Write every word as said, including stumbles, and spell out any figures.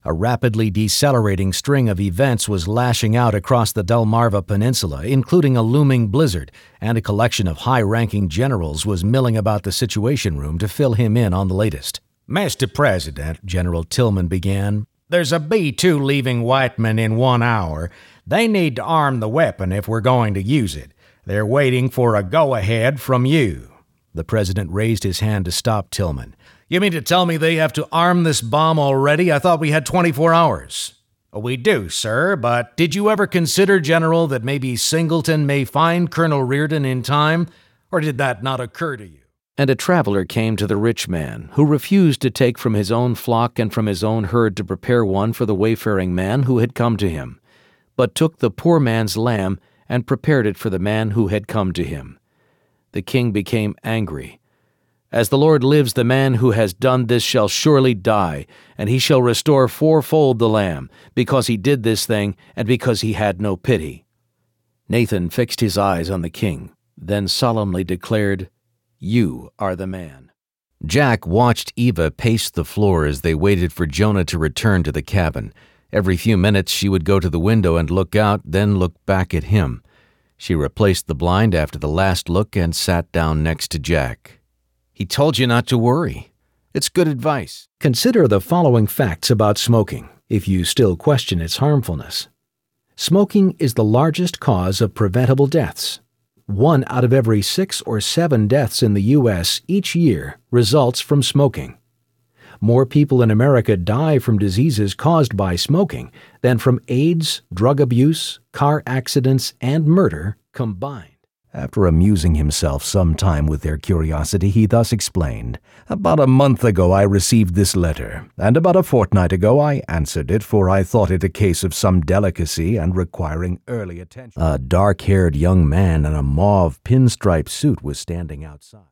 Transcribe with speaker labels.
Speaker 1: A rapidly decelerating string of events was lashing out across the Delmarva Peninsula, including a looming blizzard, and a collection of high-ranking generals was milling about the Situation Room to fill him in on the latest. "Mister President," General Tillman began, "there's a B two leaving Whiteman in one hour. They need to arm the weapon if we're going to use it. They're waiting for a go-ahead from you." The president raised his hand to stop Tillman. "You mean to tell me they have to arm this bomb already? I thought we had twenty-four hours. "We do, sir, but did you ever consider, General, that maybe Singleton may find Colonel Reardon in time, or did that not occur to you?" And a traveler came to the rich man, who refused to take from his own flock and from his own herd to prepare one for the wayfaring man who had come to him, but took the poor man's lamb and prepared it for the man who had come to him. The king became angry. "As the Lord lives, the man who has done this shall surely die, and he shall restore fourfold the lamb, because he did this thing, and because he had no pity." Nathan fixed his eyes on the king, then solemnly declared, "You are the man." Jack watched Eva pace the floor as they waited for Jonah to return to the cabin. Every few minutes she would go to the window and look out, then look back at him. She replaced the blind after the last look and sat down next to Jack. "He told you not to worry. It's good advice." Consider the following facts about smoking, if you still question its harmfulness. Smoking is the largest cause of preventable deaths. One out of every six or seven deaths in the U S each year results from smoking. More people in America die from diseases caused by smoking than from AIDS, drug abuse, car accidents, and murder combined. After amusing himself some time with their curiosity, he thus explained, "About a month ago I received this letter, and about a fortnight ago I answered it, for I thought it a case of some delicacy and requiring early attention." A dark-haired young man in a mauve pinstripe suit was standing outside.